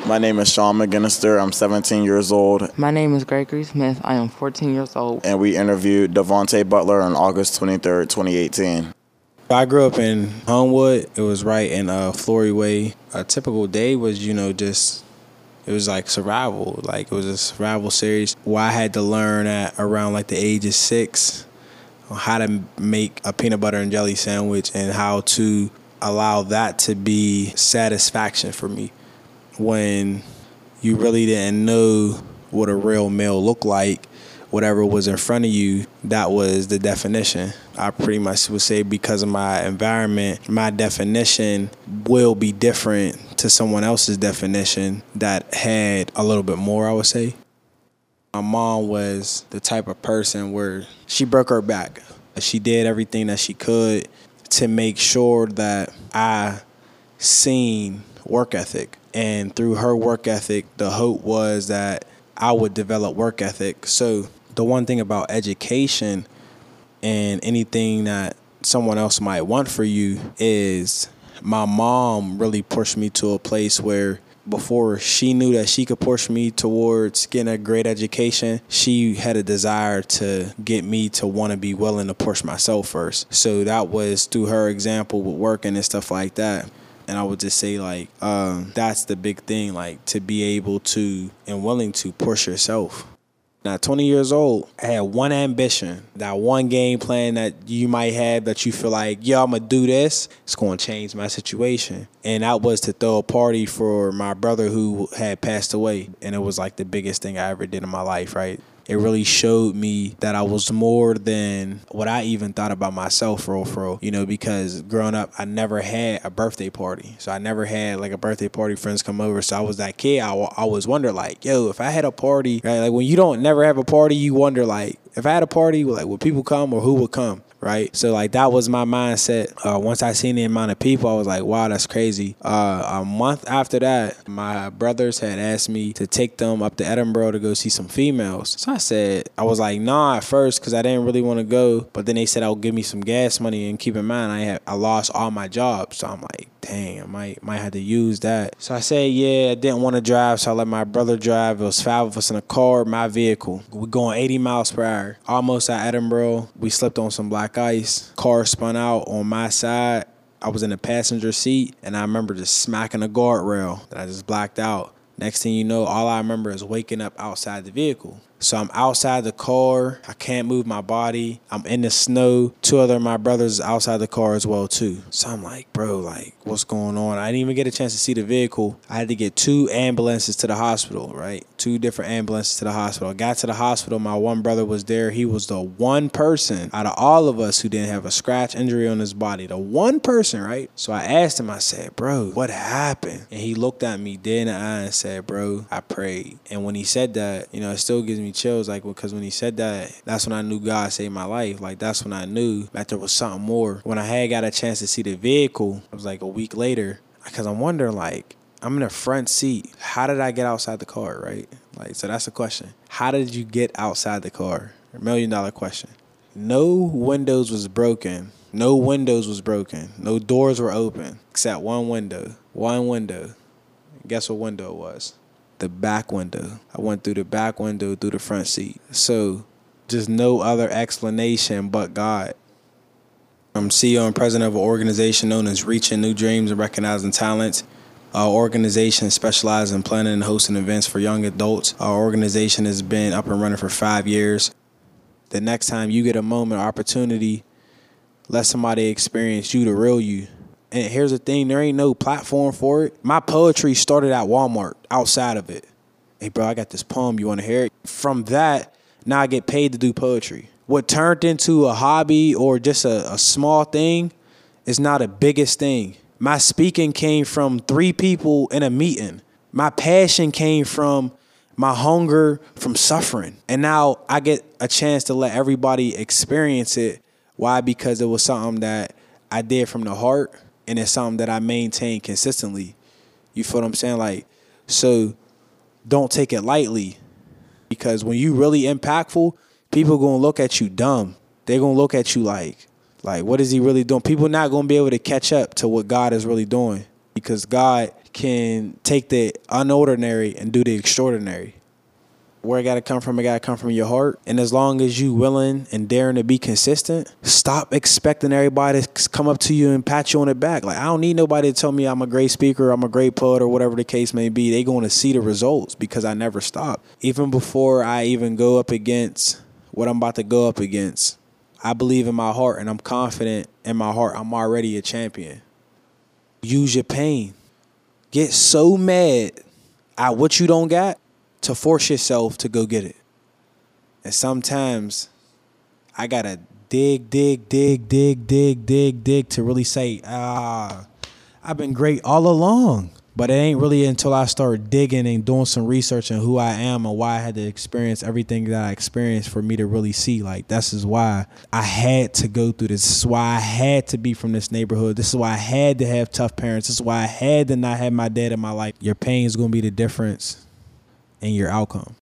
My name is Sean McGinnister. I'm 17 years old. My name is Gregory Smith. I am 14 years old. And we interviewed Devontae Butler on August 23rd, 2018. I grew up in Homewood. It was right in Flory Way. A typical day was, it was like survival. Like, it was a survival series where I had to learn at around like the age of 6 how to make a peanut butter and jelly sandwich and how to allow that to be satisfaction for me when you really didn't know what a real meal looked like. Whatever was in front of you, that was the definition. I pretty much would say because of my environment, my definition will be different to someone else's definition that had a little bit more, I would say. My mom was the type of person where she broke her back. She did everything that she could to make sure that I seen work ethic. And through her work ethic, the hope was that I would develop work ethic. So the one thing about education and anything that someone else might want for you is my mom really pushed me to a place where before she knew that she could push me towards getting a great education, she had a desire to get me to want to be willing to push myself first. So that was through her example with working and stuff like that. And I would just say, that's the big thing, to be able to and willing to push yourself. Now, 20 years old, I had one ambition, that one game plan that you might have that you feel like, I'm going to do this. It's going to change my situation. And that was to throw a party for my brother who had passed away. And it was like the biggest thing I ever did in my life, right? It really showed me that I was more than what I even thought about myself, for real, because growing up, I never had a birthday party. So I never had like a birthday party, friends come over. So I was that kid. I always wondered if I had a party, right? Like when you don't never have a party, you wonder if I had a party, would people come or who would come? Right. So that was my mindset. Once I seen the amount of people, I was like, wow, that's crazy. A month after that, my brothers had asked me to take them up to Edinburgh to go see some females. So I was like, nah, at first, because I didn't really want to go. But then they said, I'll give me some gas money. And keep in mind, I lost all my jobs. So I'm like, dang, I might have to use that. So I said, I didn't want to drive. So I let my brother drive. It was 5 of us in a car, my vehicle. We're going 80 miles per hour. Almost at Edinburgh. We slipped on some black ice. Car spun out on my side. I was in the passenger seat, and I remember just smacking a guardrail. And I just blacked out. Next thing you know, all I remember is waking up outside the vehicle. So I'm outside the car. I can't move my body. I'm in the snow. 2 other of my brothers outside the car as well, too. So I'm like, bro, what's going on? I didn't even get a chance to see the vehicle. I had to get 2 ambulances to the hospital, right? 2 different ambulances to the hospital. I got to the hospital. My one brother was there. He was the one person out of all of us who didn't have a scratch injury on his body. The one person, right? So I asked him, I said, bro, what happened? And he looked at me dead in the eye and said, bro, I prayed. And when he said that, it still gives me chills, because when he said that, that's when I knew God saved my life. That's when I knew that there was something more. When I had got a chance to see the vehicle, it was a week later, because I'm wondering, I'm in the front seat. How did I get outside the car, right? So that's the question. How did you get outside the car? $1 million question. No windows was broken. No windows was broken. No doors were open, except one window. One window. Guess what window it was? The back window. I went through the back window through the front seat. So just no other explanation but God. I'm CEO and president of an organization known as Reaching New Dreams and Recognizing Talents. Our organization specializes in planning and hosting events for young adults. Our organization has been up and running for 5 years. The next time you get a moment or opportunity, let somebody experience you, the real you. And here's the thing, there ain't no platform for it. My poetry started at Walmart, outside of it. Hey, bro, I got this poem. You want to hear it? From that, now I get paid to do poetry. What turned into a hobby or just a small thing is now the biggest thing. My speaking came from 3 people in a meeting. My passion came from my hunger from suffering. And now I get a chance to let everybody experience it. Why? Because it was something that I did from the heart. And it's something that I maintain consistently. You feel what I'm saying? So don't take it lightly. Because when you really impactful, people going to look at you dumb. They're going to look at you like, what is he really doing? People not going to be able to catch up to what God is really doing. Because God can take the unordinary and do the extraordinary. Where it got to come from your heart. And as long as you willing and daring to be consistent, stop expecting everybody to come up to you and pat you on the back. Like, I don't need nobody to tell me I'm a great speaker, I'm a great poet, or whatever the case may be. They going to see the results because I never stop. Even before I even go up against what I'm about to go up against, I believe in my heart and I'm confident in my heart I'm already a champion. Use your pain. Get so mad at what you don't got to force yourself to go get it. And sometimes I gotta dig to really say, I've been great all along. But it ain't really until I start digging and doing some research on who I am and why I had to experience everything that I experienced for me to really see. Like, this is why I had to go through this. This is why I had to be from this neighborhood. This is why I had to have tough parents. This is why I had to not have my dad in my life. Your pain is going to be the difference in your outcome.